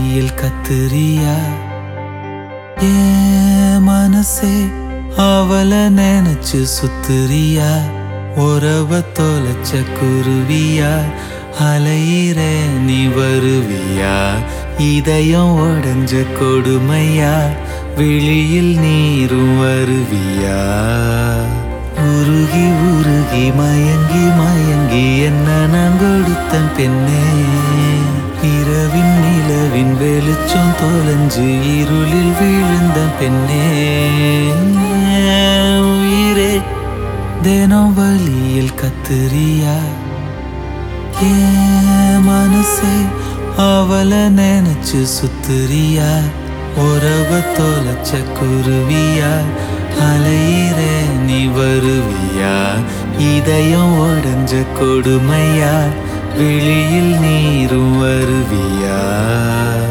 வழியில் கத்துறியா மனசே அவள நினைச்சு சுத்துறியா உறவ தொலைச்ச குருவியா அலையிற நீ வருவியா இதயம் உடஞ்ச கொடுமையா விழியில் நீரும் வருவியா உருகி உருகி மயங்கி மயங்கி என்ன நான் கொடுத்தன் பெண்ணே இரவின் நிலவின் வெளிச்சம் தொலைஞ்சு இருளில் விழுந்த பெண்ணே உயிரே தினம் வழியில் கத்துறியா மனசே அவள நினைச்சு சுத்துறியா உறவ தொலைச்ச குருவியா அலையிற நீ வருவியா இதயம் உடஞ்ச கொடுமையா விழியில் நீரும் வருவியா